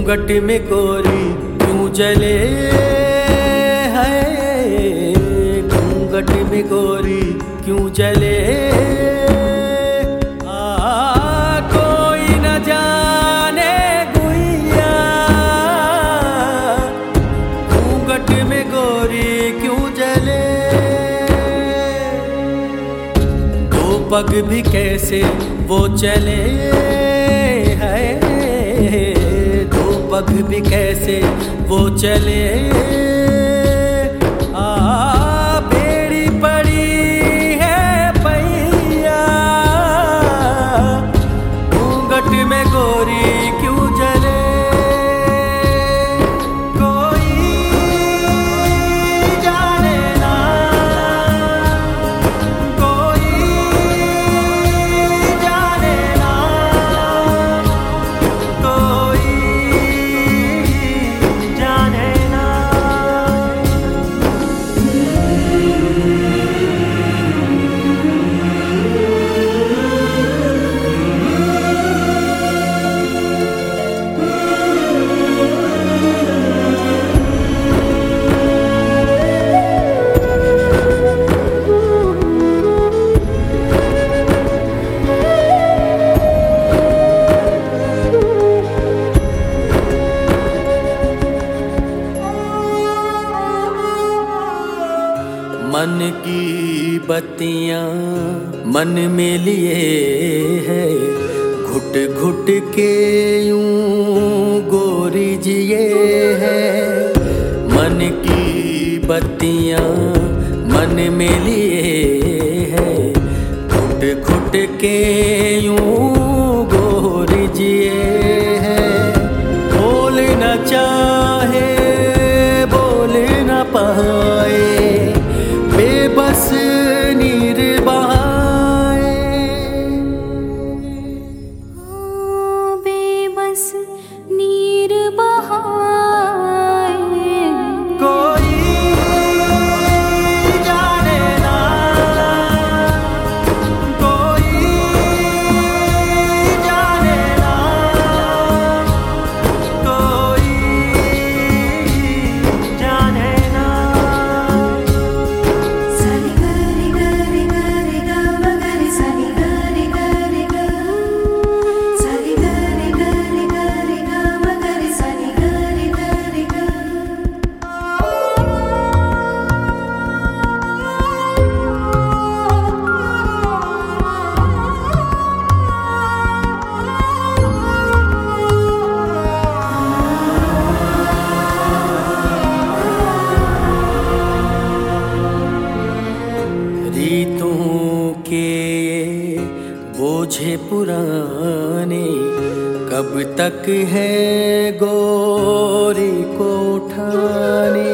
घूंघट में गोरी क्यों जले है, घूंघट में गोरी क्यों जले। कोई न जाने गुइया, घूंघट में गोरी क्यों जले। दो पग भी कैसे वो चले है, पग भी कैसे वो चले। बेड़ी पड़ी है पैया, घूंघट में गोरी क्यों जले। कोई जाने ना, कोई जाने ना, कोई मन की बत्तियां मन में लिए है, घुट घुट के यूं गोरी जिए है। मन की बत्तियां मन में लिए है, घुट घुट के यूं गोरी जिए है। बोल न चाहे बोल न पाए, बेबस नीर बहाए। बेबस नीर बहाए। कोई जाने ना, कोई जाने ना, कोई जाने ना। रीतों के बोझे पुराने कब तक है गोरी को उठाने।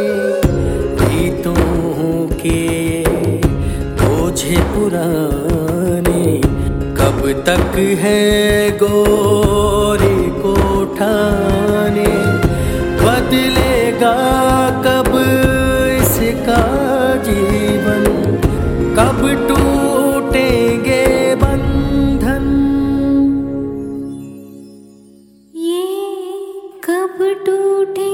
रीतों के बोझे पुराने कब तक है गोरी को उठाने। बदलेगा कब इसका जीवन, कब टूटेंगे बंधन। ये कब टूटे